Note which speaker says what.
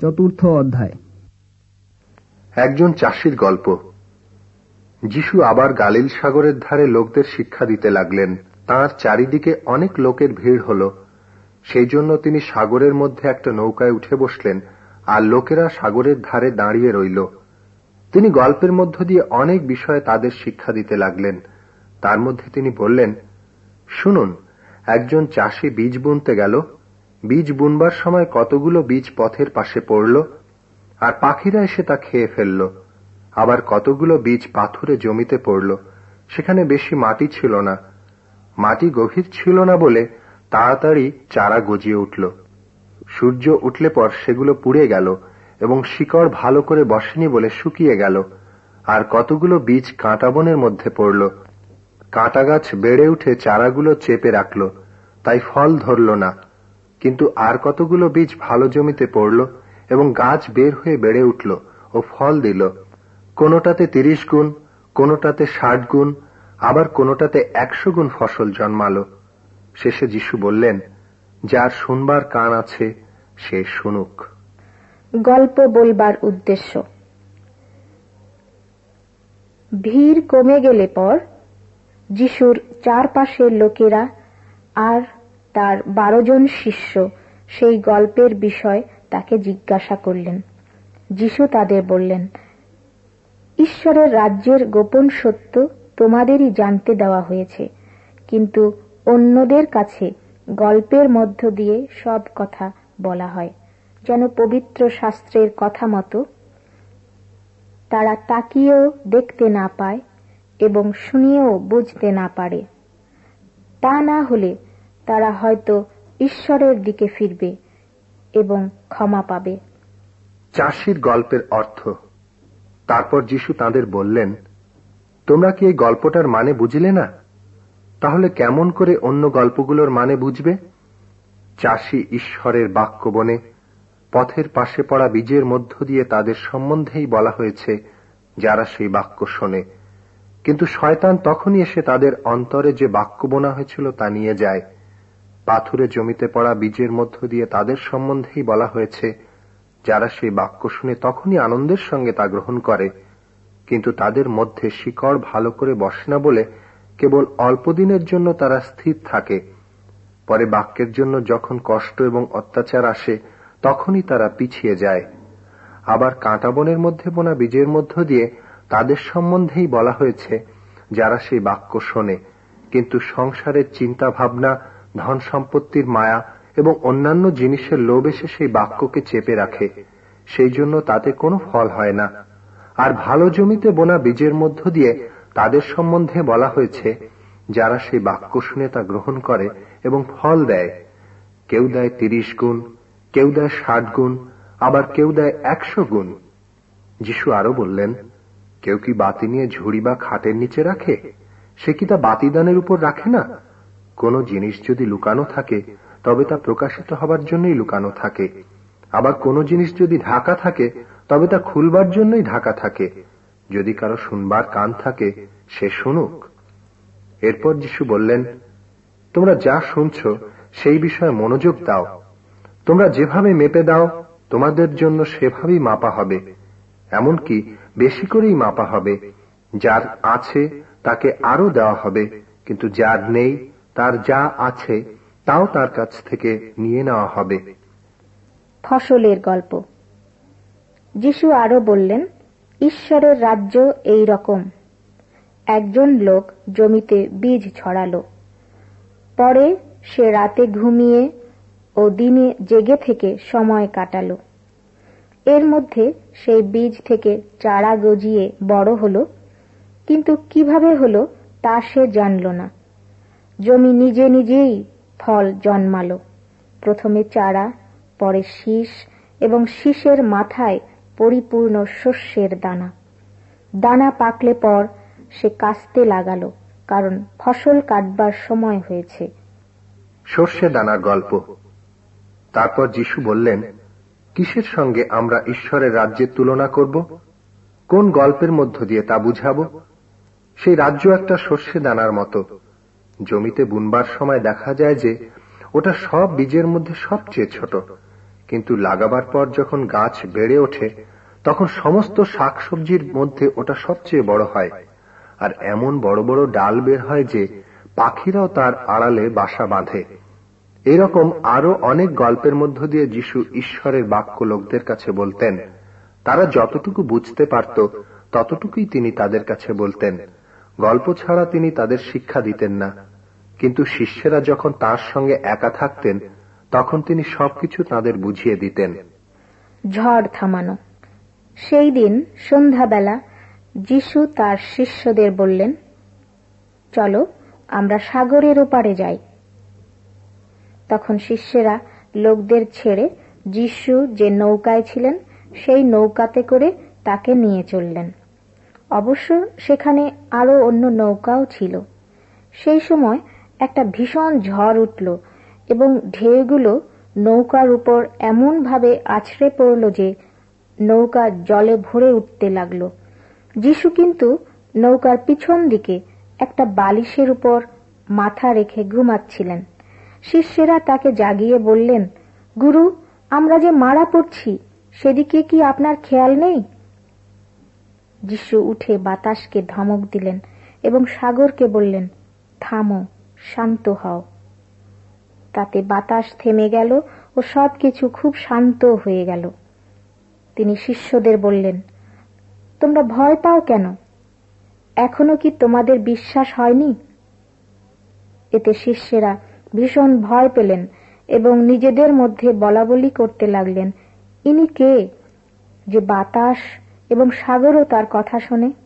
Speaker 1: চতুর্থ অধ্যায়।
Speaker 2: একজন চাষির গল্প। যিশু আবার গালিল সাগরের ধারে লোকদের শিক্ষা দিতে লাগলেন। তাঁর চারিদিকে অনেক লোকের ভিড় হল, সেই জন্য তিনি সাগরের মধ্যে একটা নৌকায় উঠে বসলেন, আর লোকেরা সাগরের ধারে দাঁড়িয়ে রইল। তিনি গল্পের মধ্য দিয়ে অনেক বিষয়ে তাদের শিক্ষা দিতে লাগলেন। তার মধ্যে তিনি বললেন, শুনুন, একজন চাষি বীজ বুনতে গেল। বীজ বুনবার সময় কতগুলো বীজ পথের পাশে পড়ল, আর পাখিরা এসে তা খেয়ে ফেলল। আবার কতগুলো বীজ পাথুরে জমিতে পড়ল, সেখানে বেশি মাটি ছিল না। মাটি গভীর ছিল না বলে তাড়াতাড়ি চারা গজিয়ে উঠল। সূর্য উঠলে পর সেগুলো পুড়ে গেল এবং শিকড় ভালো করে বসেনি বলে শুকিয়ে গেল। আর কতগুলো বীজ কাঁটা বনের মধ্যে পড়ল। কাঁটা গাছ বেড়ে উঠে চারাগুলো চেপে রাখল, তাই ফল ধরল না। কিন্তু আর কতগুলো বীজ ভালো জমিতে পড়ল এবং গাছ বের হয়ে বেড়ে উঠল ও ফল দিল। কোনোটাতে 30 গুণ, কোনোটাতে 60 গুণ, আবার কোনোটাতে 100 গুণ ফসল জন্মালো। শেষে যিশু বললেন, যার শুনবার কান আছে সে শুনুক।
Speaker 3: গল্প বলবার উদ্দেশ্য। ভিড় কমে গেলে পর যিশুর চারপাশের লোকেরা আর তার 12 জন শিষ্য সেই গল্পের বিষয় তাকে জিজ্ঞাসা করলেন। যিশু তাদের বললেন, ঈশ্বরের রাজ্যের গোপন সত্য তোমাদেরই জানতে দেওয়া হয়েছে, কিন্তু অন্যদের কাছে গল্পের মধ্য দিয়ে সব কথা বলা হয়, যেন পবিত্র শাস্ত্রের কথা মতো তারা তাকিয়েও দেখতে না পায় এবং শুনিয়েও বুঝতে না পারে। তা না হলে তারা হয়তো ঈশ্বরের দিকে ফিরবে এবং ক্ষমা পাবে।
Speaker 2: চাষির গল্পের অর্থ। তারপর যিশু তাদের বললেন, তোমরা কি এই গল্পটার মানে বুঝলে না? তাহলে কেমন করে অন্য গল্পগুলোর মানে বুঝবে? চাষি ঈশ্বরের বাক্য বনে পথের পাশে পড়া বীজের মধ্য দিয়ে তাদের সম্বন্ধেই বলা হয়েছে, যারা সেই বাক্য শোনে। কিন্তু শয়তান তখনই এসে তাদের অন্তরে যে বাক্য বোনা হয়েছিল তা নিয়ে যায়। পাথুরে জমিতে পড়া বীজের মধ্য দিয়ে তাদের সম্বন্ধেই বলা হয়েছে, যারা সেই বাক্য শুনে তখনই আনন্দের সঙ্গে তা গ্রহণ করে, কিন্তু তাদের মধ্যে শিকড় ভালো করে বসে না বলে কেবল অল্প দিনের জন্য তারা স্থির থাকে। পরে বাক্যের জন্য যখন কষ্ট এবং অত্যাচার আসে, তখনই তারা পিছিয়ে যায়। আবার কাঁটা বনের মধ্যে বোনা বীজের মধ্য দিয়ে তাদের সম্বন্ধেই বলা হয়েছে, যারা সেই বাক্য শোনে, কিন্তু সংসারের চিন্তা ভাবনা, ধন সম্পত্তির মায়া এবং অন্যান্য জিনিসের লোভ এসে সেই বাক্যকে চেপে রাখে, সেই জন্য তাতে কোনো ফল হয় না। আর ভালো জমিতে বোনা বীজের মধ্য দিয়ে তাদের সম্বন্ধে বলা হয়েছে, যারা সেই বাক্য শুনে তা গ্রহণ করে এবং ফল দেয়। কেউ দেয় 30 গুণ, কেউ দেয় 60 গুণ, আবার কেউ দেয় 100 গুণ। যিশু আরো বললেন, কেউ কি বাতি নিয়ে ঝুড়ি বা খাটের নিচে রাখে? সে কি তা বাতিদানের উপর রাখে না? কোন জিনিস যদি লুকানো থাকে, তবে তা প্রকাশিত হবার জন্যই লুকানো থাকে। আবার কোন জিনিস যদি ঢাকা থাকে, তবে তা খুলবার জন্যই ঢাকা থাকে। যদি কারো শুনবার কান থাকে, সে শুনুক। এরপর যিশু বললেন, তোমরা যা শুনছ সেই বিষয়ে মনোযোগ দাও। তোমরা যেভাবে মেপে দাও, তোমাদের জন্য সেভাবেই মাপা হবে, এমনকি বেশি করেই মাপা হবে। যার আছে তাকে আরো দেওয়া হবে, কিন্তু যার নেই, তার যা আছে তাও তার কাছ থেকে নিয়ে নেওয়া হবে।
Speaker 3: ফসলের গল্প। যিশু আরো বললেন, ঈশ্বরের রাজ্য এই রকম। একজন লোক জমিতে বীজ ছড়ালো। পরে সে রাতে ঘুমিয়ে ও দিনে জেগে থেকে সময় কাটালো। এর মধ্যে সেই বীজ থেকে চারা গজিয়ে বড় হলো, কিন্তু কিভাবে হলো তা সে জানল না। জমি নিজে নিজেই ফল জন্মালো। প্রথমে চারা, পরে শীষ এবং শীষের মাথায় পরিপূর্ণ শস্যের দানা। দানা পাকলে পর সে কাস্তে লাগালো, কারণ ফসল কাটবার সময় হয়েছে।
Speaker 2: সর্ষে দানার গল্প। তারপর যিশু বললেন, কিসের সঙ্গে আমরা ঈশ্বরের রাজ্যের তুলনা করব? কোন গল্পের মধ্য দিয়ে তা বুঝাবো? সেই রাজ্য একটা সর্ষে দানার মতো। জমিতে বুনবার সময় দেখা যায় যে ওটা সব বীজের মধ্যে সবচেয়ে ছোট, কিন্তু লাগাবার পর যখন গাছ বেড়ে ওঠে তখন সমস্ত শাকসবজির মধ্যে ওটা সবচেয়ে বড় হয়, আর এমন বড় বড় ডাল বের হয় যে পাখিরাও তার আড়ালে বাসা বাঁধে। এরকম আরো অনেক গল্পের মধ্য দিয়ে যিশু ঈশ্বরের বাক্য লোকদের কাছে বলতেন। তারা যতটুকু বুঝতে পারত ততটুকুই তিনি তাদের কাছে বলতেন। গল্প ছাড়া তিনি তাদের শিক্ষা দিতেন না, কিন্তু শিষ্যেরা যখন তার সঙ্গে একা থাকতেন তখন তিনি সবকিছু তাদের বুঝিয়ে দিতেন।
Speaker 3: ঝড় থামানো। সেই দিন সন্ধ্যাবেলা যিশু তার শিষ্যদের বললেন, চলো আমরা সাগরের ওপারে যাই। তখন শিষ্যেরা লোকদের ছেড়ে যিশু যে নৌকায় ছিলেন সেই নৌকাতে করে তাকে নিয়ে চললেন। অবশ্য সেখানে আরো অন্য নৌকাও ছিল। সেই সময় একটা ভীষণ ঝড় উঠল এবং ঢেউগুলো নৌকার উপর এমন ভাবে আছড়ে পড়ল যে নৌকা জলে ভরে উঠতে লাগলো। যিশু কিন্তু নৌকার পিছন দিকে একটা বালিশের উপর মাথা রেখে ঘুমাচ্ছিলেন। শিষ্যেরা তাকে জাগিয়ে বললেন, গুরু, আমরা যে মারা পড়ছি, সেদিকে কি আপনার খেয়াল নেই? যিশু উঠে বাতাসকে ধমক দিলেন এবং সাগরকে বললেন, থামো, শান্ত হও। তাতে বাতাস থেমে গেল ও সবকিছু খুব শান্ত হয়ে গেল। তিনি শিষ্যদের বললেন, তোমরা ভয় পাও কেন? এখনো কি তোমাদের বিশ্বাস হয়নি? এতে শিষ্যেরা ভীষণ ভয় পেলেন এবং নিজেদের মধ্যে বলাবলি করতে লাগলেন, ইনি কে যে বাতাস এবং সাগরও তার কথা শোনে?